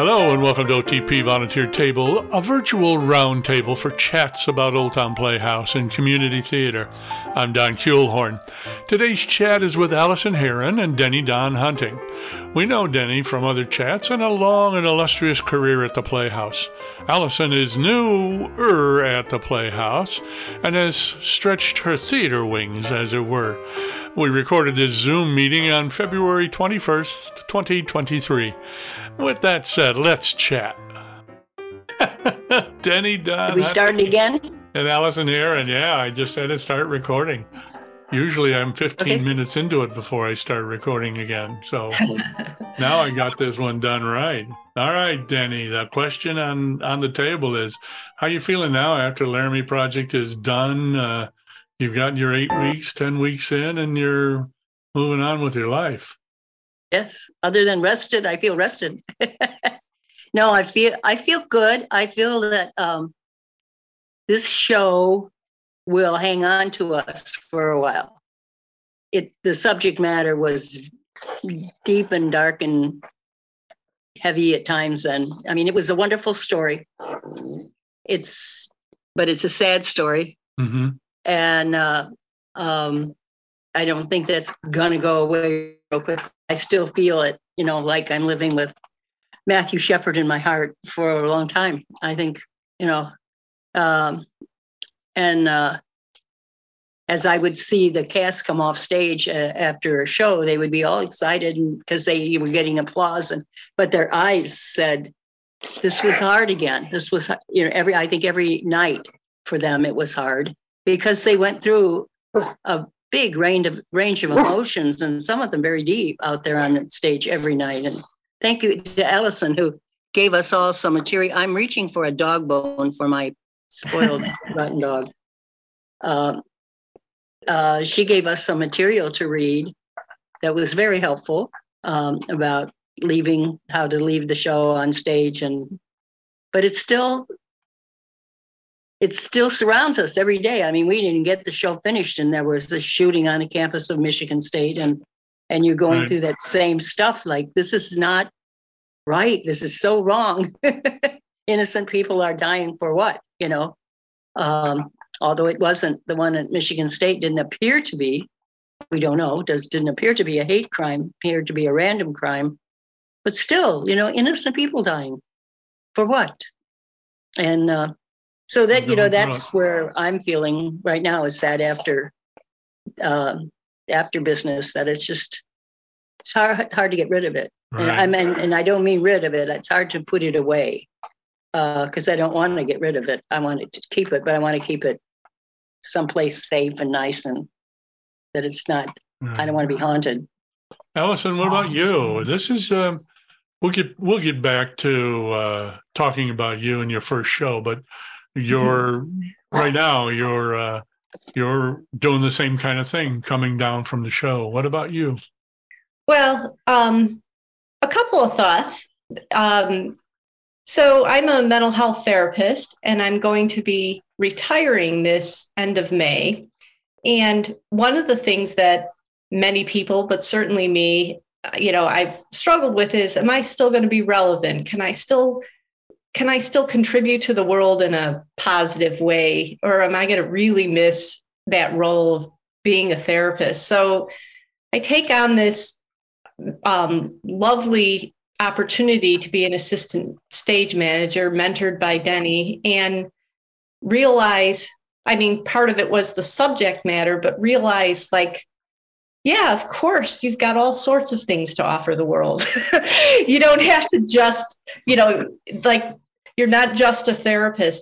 Hello and welcome to OTP Volunteer Table, a virtual round table for chats about Old Town Playhouse and community theater. I'm Don Kuehlhorn. Today's chat is with Allison Herron and Denny Don Hunting. We know Denny from other chats and a long and illustrious career at the Playhouse. Allison is newer at the Playhouse and has stretched her theater wings, as it were. We recorded this Zoom meeting on February 21st, 2023. With that said, let's chat. Denny, Don. Are we starting again? And Allison here, and yeah, I just had to start recording. Usually I'm 15 minutes into it before I start recording again. So now I got this one done right. All right, Denny, the question on the table is, how you feeling now after Laramie Project is done? You've got your 8 weeks, 10 weeks in, and you're moving on with your life. Yes. Other than rested, I feel rested. No, I feel good. I feel that this show will hang on to us for a while. The subject matter was deep and dark and heavy at times, and I mean, it was a wonderful story. But it's a sad story. Mm-hmm. And I don't think that's gonna go away real quick. I still feel it, like I'm living with Matthew Shepard in my heart for a long time. I think, as I would see the cast come off stage after a show, they would be all excited because they were getting applause, but their eyes said, "This was hard again." This was, I think every night for them it was hard because they went through a big range of emotions, and some of them very deep out there on the stage every night. And thank you to Allison, who gave us all some material. I'm reaching for a dog bone for my spoiled rotten dog. She gave us some material to read that was very helpful about how to leave the show on stage, but it still surrounds us every day. I mean, we didn't get the show finished, and there was the shooting on the campus of Michigan State, and you're going through that same stuff. Like, this is not right. This is so wrong. Innocent people are dying for what? Although it wasn't, the one at Michigan State didn't appear to be. We don't know. Didn't appear to be a hate crime. Appeared to be a random crime, but still, innocent people dying for what? And so that, that's where I'm feeling right now, is that after business, that it's hard to get rid of it. Right. And I don't mean rid of it. It's hard to put it away because I don't want to get rid of it. I want to keep it, but I want to keep it someplace safe and nice, and that it's not, I don't want to be haunted. Allison, what about you? This is, we'll get back to talking about you and your first show, but right now you're doing the same kind of thing, coming down from the show. What about you? Well, a couple of thoughts. So I'm a mental health therapist, and I'm going to be retiring this end of May. And one of the things that many people, but certainly me, I've struggled with is, am I still going to be relevant? Can I still contribute to the world in a positive way, or am I going to really miss that role of being a therapist? So I take on this lovely opportunity to be an assistant stage manager, mentored by Denny, and realize, part of it was the subject matter, but realize, yeah, of course, you've got all sorts of things to offer the world. You don't have to just, you're not just a therapist.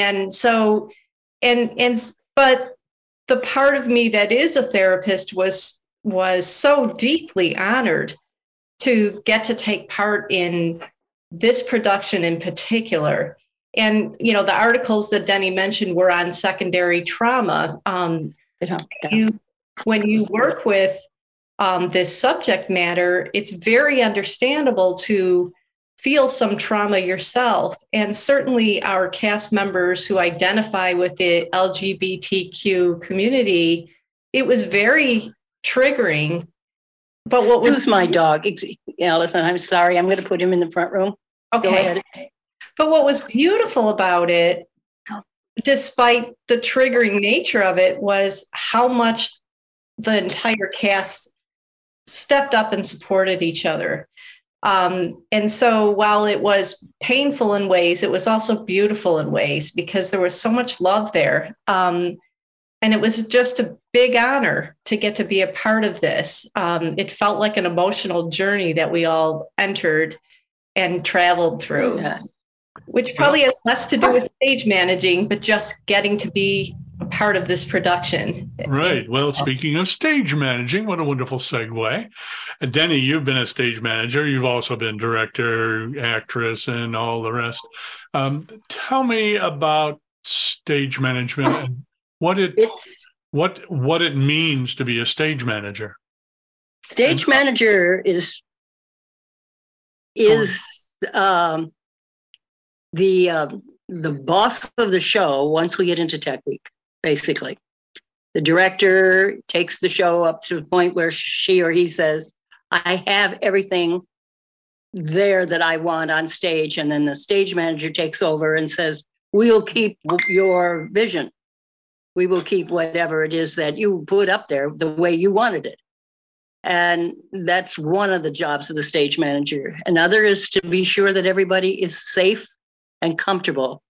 But the part of me that is a therapist was so deeply honored to get to take part in this production in particular. And, the articles that Denny mentioned were on secondary trauma. When you work with this subject matter, it's very understandable to feel some trauma yourself. And certainly our cast members who identify with the LGBTQ community, it was very triggering. But what was my dog? Allison, I'm sorry. I'm going to put him in the front room. Okay. But what was beautiful about it, despite the triggering nature of it, was how much the entire cast stepped up and supported each other. And so while it was painful in ways, it was also beautiful in ways because there was so much love there. And it was just a big honor to get to be a part of this. It felt like an emotional journey that we all entered and traveled through, which probably has less to do with stage managing, but just getting to be a part of this production. Right. Well, speaking of stage managing, what a wonderful segue. Denny, you've been a stage manager. You've also been director, actress, and all the rest. Tell me about stage management and what it means to be a stage manager. Stage manager is the boss of the show once we get into Tech Week, basically. The director takes the show up to the point where she or he says, I have everything there that I want on stage. And then the stage manager takes over and says, we'll keep your vision. We will keep whatever it is that you put up there the way you wanted it. And that's one of the jobs of the stage manager. Another is to be sure that everybody is safe and comfortable.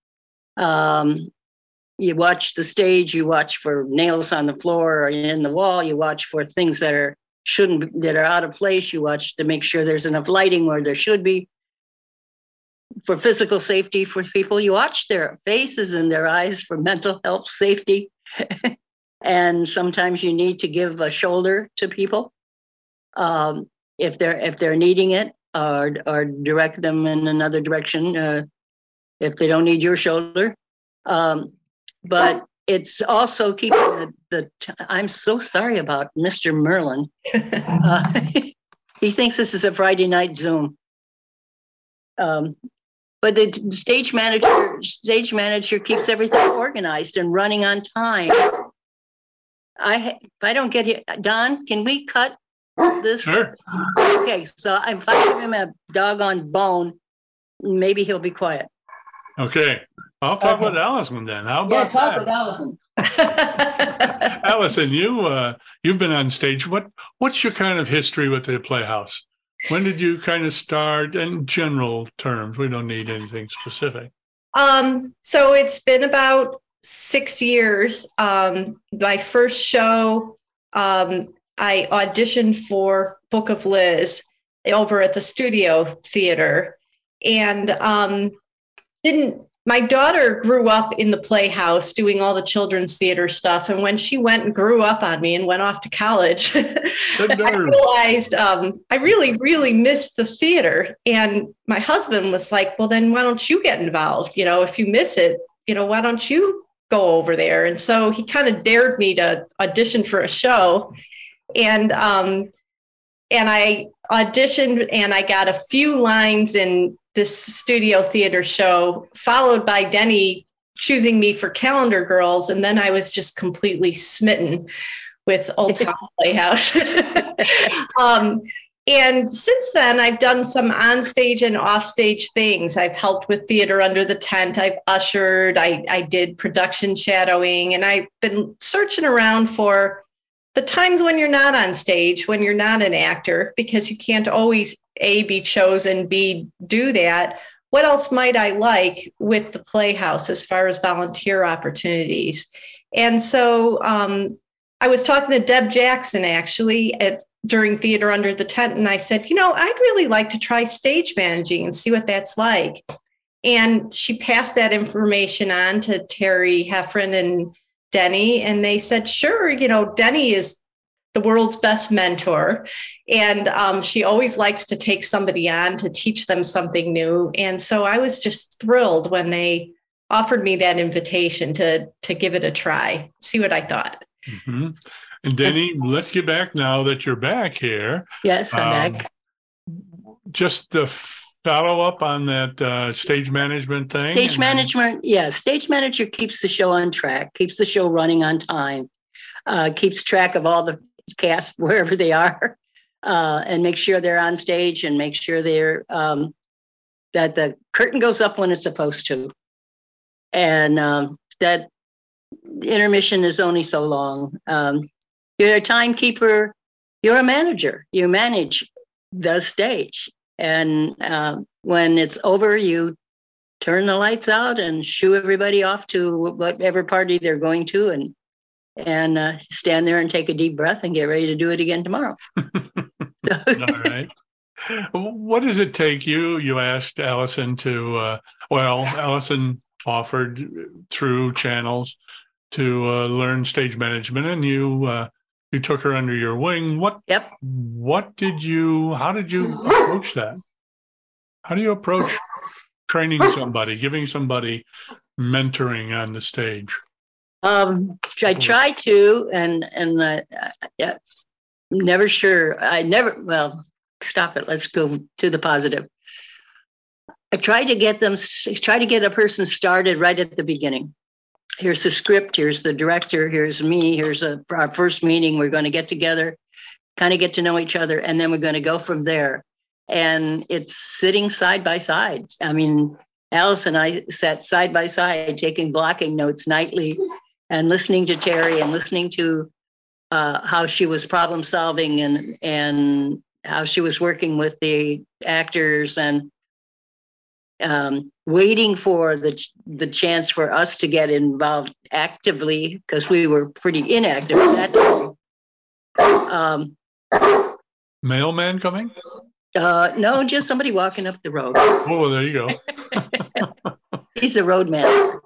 You watch the stage, you watch for nails on the floor or in the wall, you watch for things that are out of place, you watch to make sure there's enough lighting where there should be. For physical safety for people, you watch their faces and their eyes for mental health safety. And sometimes you need to give a shoulder to people if they're needing it, or direct them in another direction if they don't need your shoulder. But it's also keeping I'm so sorry about Mr. Merlin. He thinks this is a Friday night Zoom. But the stage manager keeps everything organized and running on time. If I don't get here, Don, can we cut this? Sure. Okay, so if I give him a doggone bone, maybe he'll be quiet. Okay. I'll talk with Allison then. How about talk that? with Allison. Allison, you've been on stage. What's your kind of history with the Playhouse? When did you kind of start? In general terms, we don't need anything specific. So it's been about 6 years. My first show, I auditioned for Book of Liz over at the Studio Theater, and my daughter grew up in the Playhouse doing all the children's theater stuff. And when she went and grew up on me and went off to college, I realized I really, really missed the theater. And my husband was like, well, then why don't you get involved? If you miss it, why don't you go over there? And so he kind of dared me to audition for a show. And I auditioned and I got a few lines in this Studio Theater show, followed by Denny choosing me for Calendar Girls. And then I was just completely smitten with Old Town Playhouse. And since then, I've done some onstage and offstage things. I've helped with Theater Under the Tent. I've ushered. I did production shadowing. And I've been searching around for the times when you're not on stage, when you're not an actor, because you can't always A, be chosen, B, do that. What else might I like with the Playhouse as far as volunteer opportunities? And so I was talking to Deb Jackson, actually, during Theater Under the Tent, and I said, I'd really like to try stage managing and see what that's like. And she passed that information on to Terry Heffron and Denny, and they said, sure, Denny is the world's best mentor. And she always likes to take somebody on to teach them something new. And so I was just thrilled when they offered me that invitation to give it a try, see what I thought. Mm-hmm. And Denny, let's get back now that you're back here. Yes, I'm back. Just the follow up on that stage management thing? Stage manager keeps the show on track, keeps the show running on time, keeps track of all the cast wherever they are, and make sure they're on stage and make sure they're that the curtain goes up when it's supposed to, and that intermission is only so long. You're a timekeeper. You're a manager. You manage the stage, and when it's over, you turn the lights out and shoo everybody off to whatever party they're going to, and stand there and take a deep breath and get ready to do it again tomorrow. All right. What does it take you? You asked Allison to, Allison offered through channels to learn stage management, and you took her under your wing. Yep. How did you approach that? How do you approach training somebody, giving somebody mentoring on the stage? I try to, and never sure. Stop it. Let's go to the positive. I try to get a person started right at the beginning. Here's the script. Here's the director. Here's me. Here's our first meeting. We're going to get together, kind of get to know each other, and then we're going to go from there. And it's sitting side by side. I mean, Alice and I sat side by side, taking blocking notes nightly, and listening to Terry and listening to how she was problem solving and how she was working with the actors, and waiting for the chance for us to get involved actively, because we were pretty inactive at that time. Mailman coming? No, just somebody walking up the road. Oh, there you go. He's a roadman.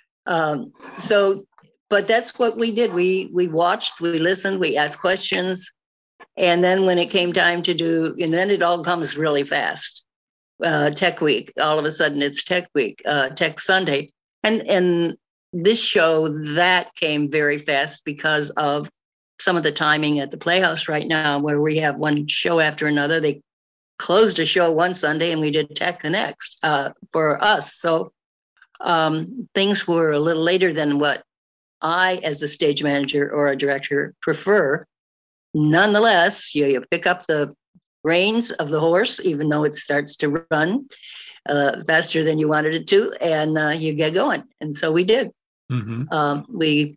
But that's what we did. We watched, we listened, we asked questions. And then when it came time to do, and then it all comes really fast. Tech Week, all of a sudden it's Tech Week, Tech Sunday. And this show, that came very fast because of some of the timing at the Playhouse right now, where we have one show after another. They closed a show one Sunday and we did Tech the next for us. So things were a little later than what I, as a stage manager or a director, prefer. Nonetheless, you pick up the reins of the horse, even though it starts to run faster than you wanted it to, and you get going. And so we did. Mm-hmm. We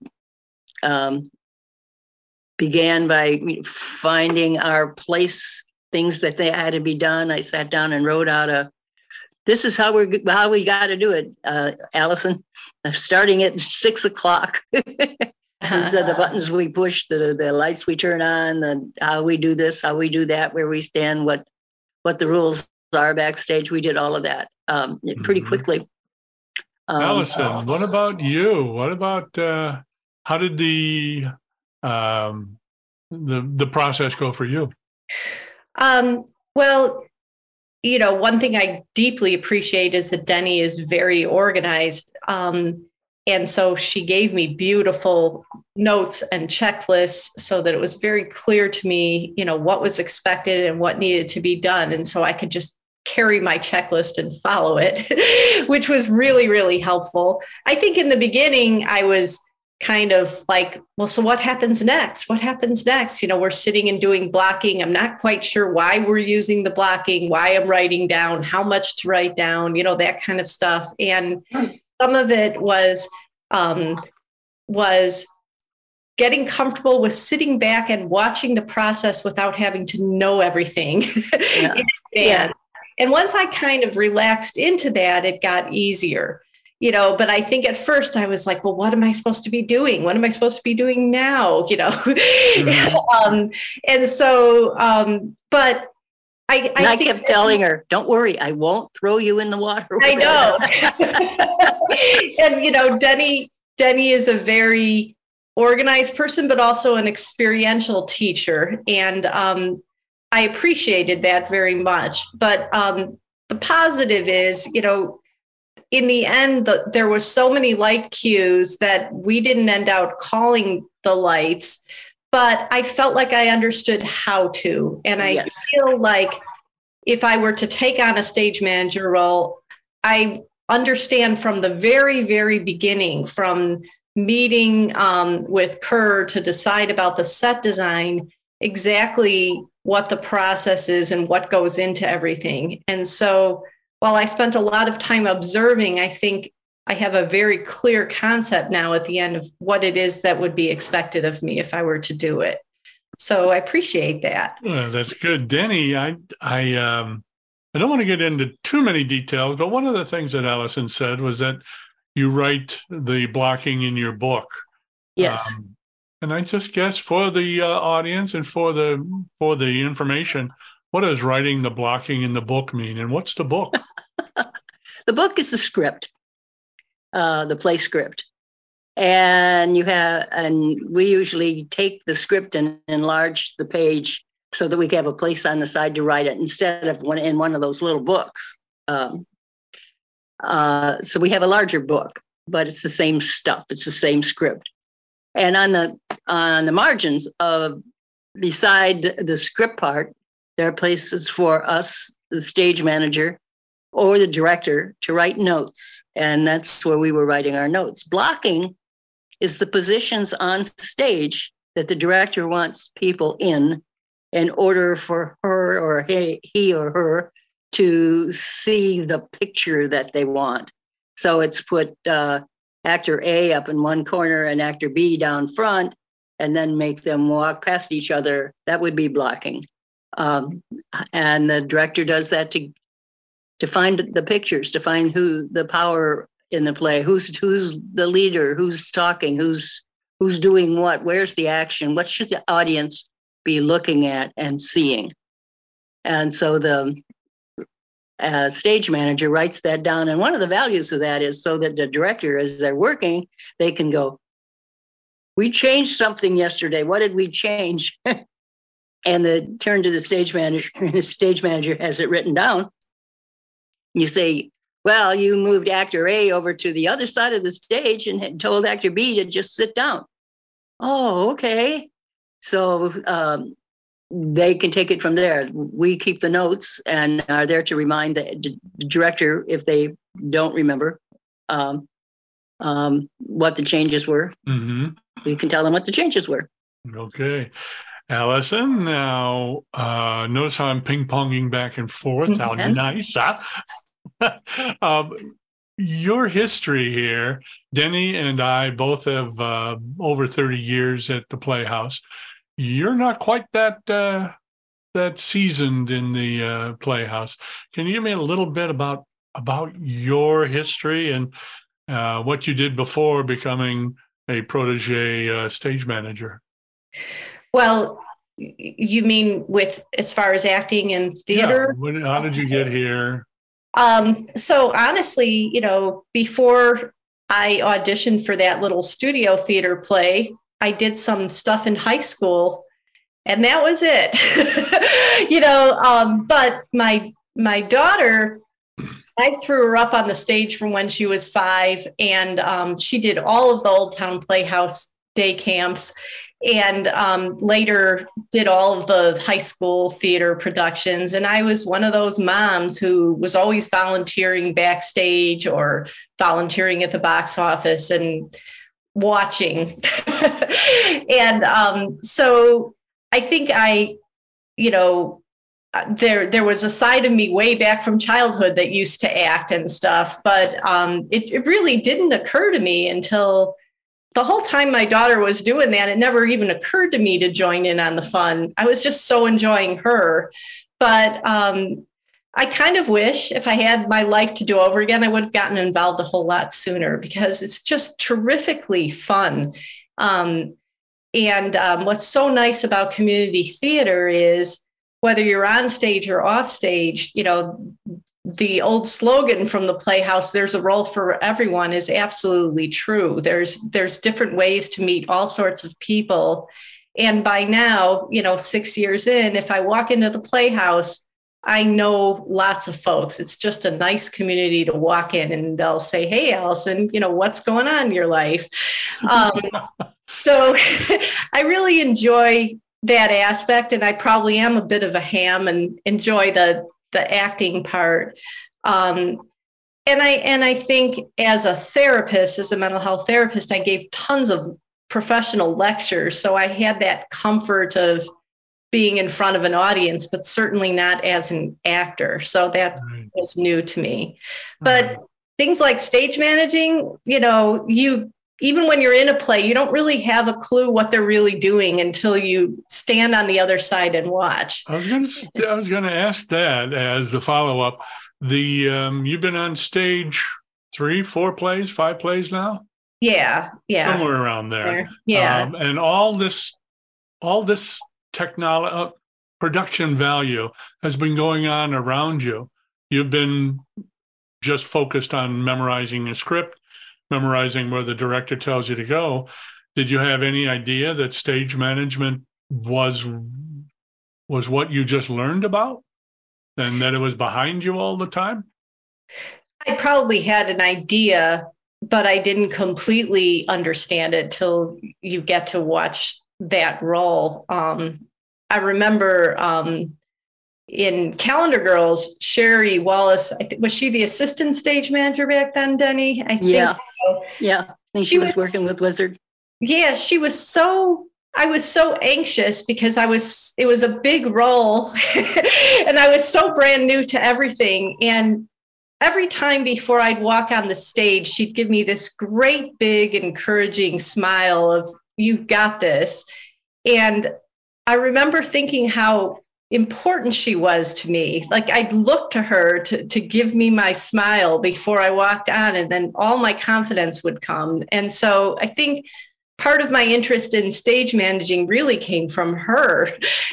began by finding our place, things that they had to be done. I sat down and wrote out this is how we got to do it, Allison. Starting at 6 o'clock. These are the buttons we push, the lights we turn on, how we do this, how we do that, where we stand, what the rules are backstage. We did all of that pretty quickly. Allison, what about you? What about how did the process go for you? Well, one thing I deeply appreciate is that Denny is very organized. And so she gave me beautiful notes and checklists so that it was very clear to me, what was expected and what needed to be done. And so I could just carry my checklist and follow it, which was really, really helpful. I think in the beginning, I was kind of like, well, so what happens next? What happens next? We're sitting and doing blocking. I'm not quite sure why we're using the blocking, why I'm writing down, how much to write down, that kind of stuff. And some of it was getting comfortable with sitting back and watching the process without having to know everything. Yeah. And once I kind of relaxed into that, it got easier, but I think at first I was like, well, what am I supposed to be doing? What am I supposed to be doing now? Mm-hmm. And so, but I kept telling her, don't worry, I won't throw you in the water. I know. And, Denny is a very organized person, but also an experiential teacher. And I appreciated that very much. But the positive is, in the end, there were so many light cues that we didn't end out calling the lights. But I felt like I understood how to. And I feel like if I were to take on a stage manager role, I understand from the very, very beginning, from meeting with Kerr to decide about the set design, exactly what the process is and what goes into everything. And so while I spent a lot of time observing, I think I have a very clear concept now at the end of what it is that would be expected of me if I were to do it. So I appreciate that. Well, that's good. Denny, I don't want to get into too many details, but one of the things that Allison said was that you write the blocking in your book. Yes. And I just guess for the audience and for the information, what does writing the blocking in the book mean? And what's the book? The book is the script, the play script. And we usually take the script and enlarge the page so that we can have a place on the side to write it instead of in one of those little books. So we have a larger book, but it's the same stuff. It's the same script. And on the margins beside the script part, there are places for us, the stage manager or the director, to write notes. And that's where we were writing our notes. Blocking is the positions on stage that the director wants people in order for her or he or her to see the picture that they want. So it's put actor A up in one corner and actor B down front, and then make them walk past each other. That would be blocking. And the director does that to find the pictures, to find who the power in the play, who's the leader, who's talking, who's doing what, where's the action, what should the audience be looking at and seeing. And so the stage manager writes that down. And one of the values of that is so that the director, as they're working, they can go, we changed something yesterday. What did we change? And turn to the stage manager, and the stage manager has it written down. You say, well, you moved actor A over to the other side of the stage and had told actor B to just sit down. Oh, okay. So they can take it from there. We keep the notes and are there to remind the director, if they don't remember, what the changes were. Mm-hmm. We can tell them what the changes were. Okay. Allison, now notice how I'm ping-ponging back and forth. How nice, huh? Your history here, Denny and I both have over 30 years at the Playhouse. You're not quite that seasoned in the Playhouse. Can you give me a little bit about your history and what you did before becoming a protege stage manager? Well, you mean as far as acting and theater? Yeah. How did you get here? So honestly, before I auditioned for that little studio theater play, I did some stuff in high school and that was it. But my daughter, I threw her up on the stage from when she was 5, and she did all of the Old Town Playhouse day camps, and later did all of the high school theater productions. And I was one of those moms who was always volunteering backstage or volunteering at the box office and watching. And so I think there was a side of me way back from childhood that used to act and stuff, but it really didn't occur to me until the whole time my daughter was doing that. It never even occurred to me to join in on the fun. I was just so enjoying her. But I kind of wish if I had my life to do over again, I would have gotten involved a whole lot sooner because it's just terrifically fun. And what's so nice about community theater is whether you're on stage or off stage, the old slogan from the Playhouse, there's a role for everyone, is absolutely true. There's different ways to meet all sorts of people. And by now, 6 years in, if I walk into the Playhouse, I know lots of folks. It's just a nice community to walk in and they'll say, hey, Allison, what's going on in your life? So I really enjoy that aspect. And I probably am a bit of a ham and enjoy the acting part. And I think as a therapist, as a mental health therapist, I gave tons of professional lectures. So I had that comfort of being in front of an audience, but certainly not as an actor. So that was new to me. But things like stage managing, even when you're in a play, you don't really have a clue what they're really doing until you stand on the other side and watch. I was going to ask that as the follow-up. You've been on stage 3, 4 plays, 5 plays now? Yeah. Somewhere around there. Yeah. And all this technology, production value has been going on around you. You've been just focused on memorizing a script, memorizing where the director tells you to go. Did you have any idea that stage management was what you just learned about, and that it was behind you all the time? I probably had an idea, but I didn't completely understand it till you get to watch that role. I remember in Calendar Girls, Sherry Wallace, was she the assistant stage manager back then, Denny? I think so. Yeah. I think she was working with Wizard. Yeah, I was so anxious because it was a big role and I was so brand new to everything. And every time before I'd walk on the stage, she'd give me this great, big, encouraging smile of, "You've got this." And I remember thinking how important she was to me. Like, I'd look to her to give me my smile before I walked on, and then all my confidence would come. And so I think part of my interest in stage managing really came from her,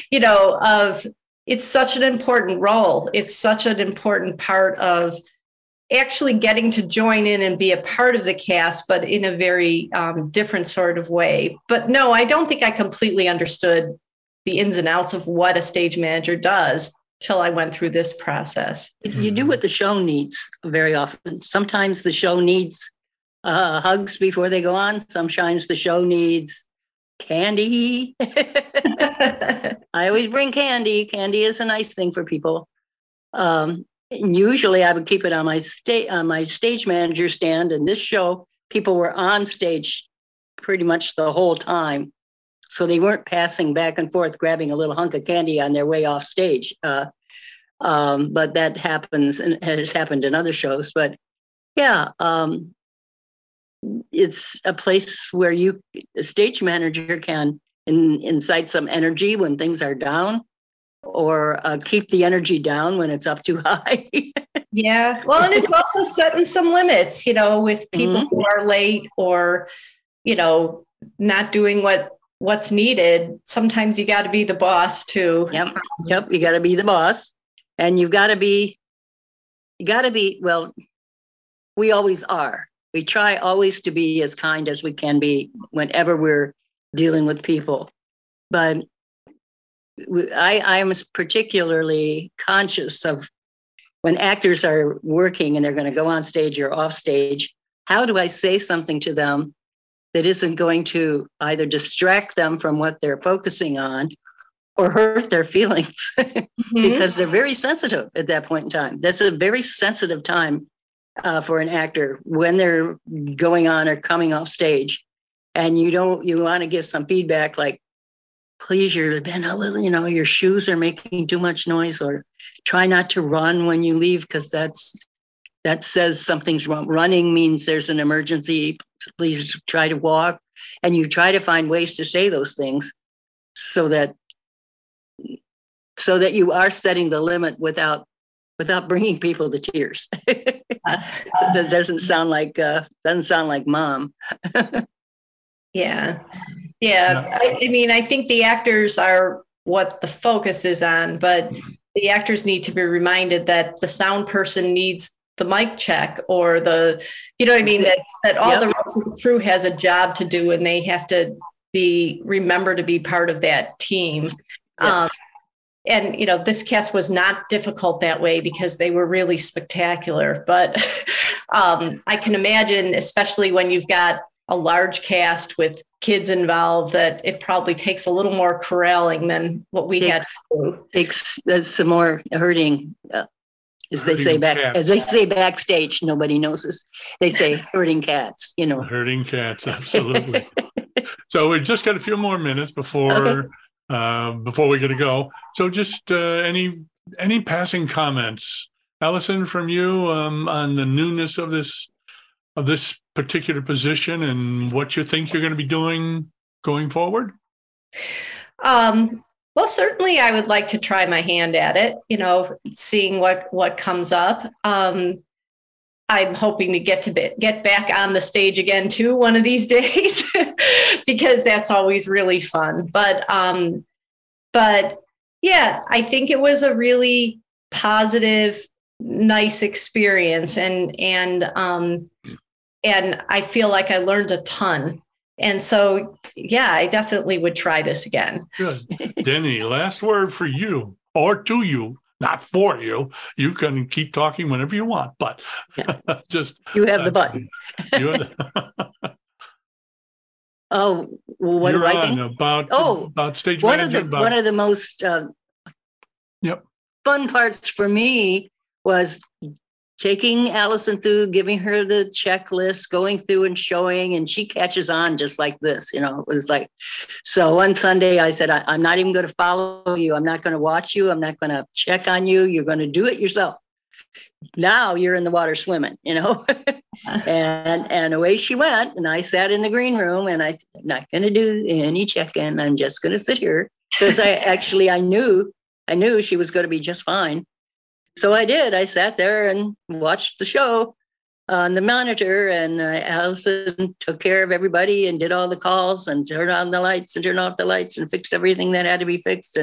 it's such an important role. It's such an important part of actually getting to join in and be a part of the cast, but in a very different sort of way. But no, I don't think I completely understood the ins and outs of what a stage manager does till I went through this process. You do what the show needs very often. Sometimes the show needs hugs before they go on. Sometimes the show needs candy. I always bring candy. Candy is a nice thing for people. And usually I would keep it on my stage manager stand. And this show, people were on stage pretty much the whole time. So they weren't passing back and forth, grabbing a little hunk of candy on their way off stage. But that happens, and it has happened in other shows. But yeah, it's a place where a stage manager can incite some energy when things are down, or keep the energy down when it's up too high. Yeah. Well, and it's also setting some limits, with people who are late or, not doing what's needed. Sometimes you got to be the boss too. Yep. You got to be the boss, and you got to be, well, we always are. We try always to be as kind as we can be whenever we're dealing with people. But I am particularly conscious of when actors are working and they're going to go on stage or off stage, how do I say something to them that isn't going to either distract them from what they're focusing on or hurt their feelings? Because they're very sensitive at that point in time. That's a very sensitive time for an actor when they're going on or coming off stage. And you want to give some feedback like, please, you're been a little, your shoes are making too much noise, or try not to run when you leave, because that says something's wrong. Running means there's an emergency. Please try to walk. And you try to find ways to say those things so that you are setting the limit without bringing people to tears. So that doesn't sound like mom. Yeah. I think the actors are what the focus is on, but the actors need to be reminded that the sound person needs the mic check, or that all the rest of the crew has a job to do, and they have to remember to be part of that team. Yes. And, this cast was not difficult that way because they were really spectacular. But I can imagine, especially when you've got a large cast with kids involved, that it probably takes a little more corralling than what we had to do. There's some more herding, as they say backstage. Nobody knows this. They say herding cats, Herding cats, absolutely. So we've just got a few more minutes before before we're going to go. So just any passing comments, Allison, from you on the newness of this particular position and what you think you're going to be doing going forward? Well, certainly I would like to try my hand at it, seeing what comes up. I'm hoping to get back on the stage again too one of these days because that's always really fun. But yeah, I think it was a really positive, nice experience, and I feel like I learned a ton. And so, yeah, I definitely would try this again. Good. Denny, last word for you, or to you, not for you. You can keep talking whenever you want, but just... You have the button. Oh, well, what do I think? About stage management. One of the most fun parts for me was taking Allison through, giving her the checklist, going through and showing, and she catches on just like this. It was like, so one Sunday I said, I'm not even going to follow you. I'm not going to watch you. I'm not going to check on you. You're going to do it yourself. Now you're in the water swimming, and away she went. And I sat in the green room, and I'm not going to do any check-in. I'm just going to sit here because I knew she was going to be just fine. So I did. I sat there and watched the show on the monitor, and Allison took care of everybody and did all the calls and turned on the lights and turned off the lights and fixed everything that had to be fixed.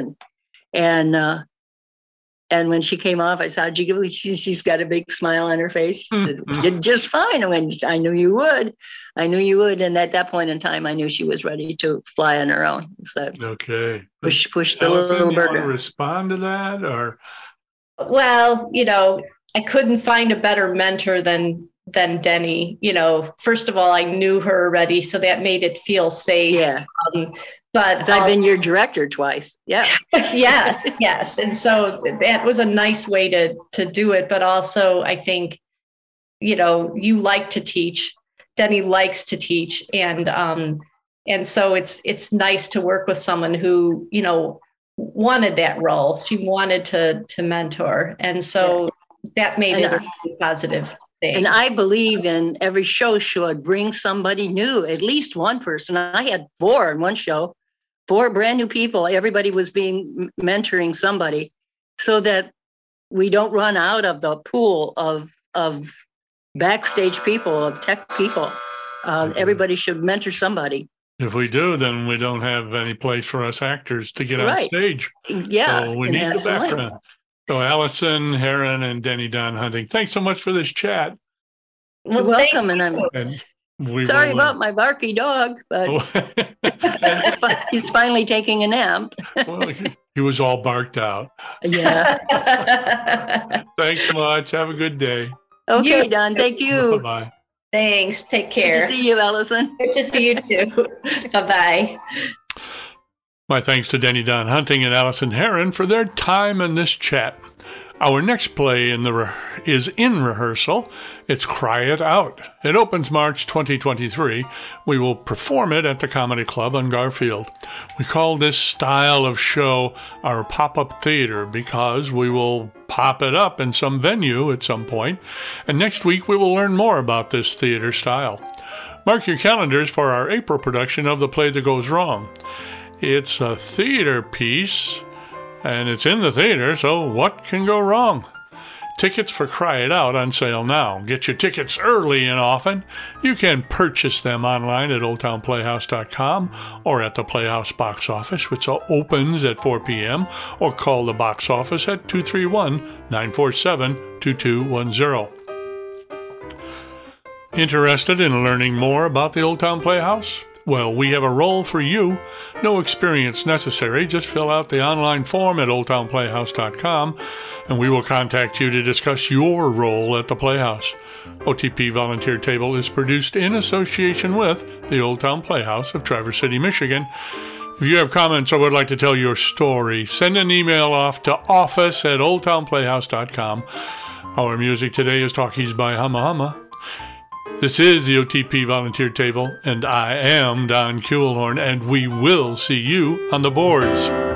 And when she came off, I saw she's got a big smile on her face. She said, "You did just fine." I knew you would. And at that point in time, I knew she was ready to fly on her own. So okay. Push the Allison, little bird. You want to respond to that, or? Well, I couldn't find a better mentor than Denny. First of all, I knew her already, so that made it feel safe. Yeah. But I've been your director twice. Yeah. yes. And so that was a nice way to do it. But also, I think, you like to teach. Denny likes to teach, and so it's nice to work with someone who wanted that role. She wanted to mentor. And so that made it a really positive thing. And I believe in every show should bring somebody new, at least one person. I had 4 in one show, 4 brand new people. Everybody was mentoring somebody so that we don't run out of the pool of backstage people, of tech people. Everybody should mentor somebody. If we do, then we don't have any place for us actors to get on stage. Yeah. So we need the background. So Allison Herron and Denny Don Hunting, thanks so much for this chat. You're welcome. And I'm sorry about my barky dog, but he's finally taking a nap. Well, he was all barked out. Yeah. Thanks so much. Have a good day. Okay, Don. Thank you. Bye-bye. Thanks. Take care. Good to see you, Allison. Good to see you too. Bye-bye. My thanks to Denny Don Hunting and Allison Herron for their time in this chat. Our next play is in rehearsal. It's Cry It Out. It opens March 2023. We will perform it at the Comedy Club on Garfield. We call this style of show our pop-up theater because we will pop it up in some venue at some point. And next week we will learn more about this theater style. Mark your calendars for our April production of The Play That Goes Wrong. It's a theater piece, and it's in the theater, so what can go wrong? Tickets for Cry It Out on sale now. Get your tickets early and often. You can purchase them online at oldtownplayhouse.com or at the Playhouse box office, which opens at 4 p.m., or call the box office at 231-947-2210. Interested in learning more about the Old Town Playhouse? Well, we have a role for you. No experience necessary. Just fill out the online form at oldtownplayhouse.com, and we will contact you to discuss your role at the Playhouse. OTP Volunteer Table is produced in association with the Old Town Playhouse of Traverse City, Michigan. If you have comments or would like to tell your story, send an email off to office@oldtownplayhouse.com. Our music today is Talkies by Humma Humma. This is the OTP Volunteer Table, and I am Don Kuehlhorn, and we will see you on the boards.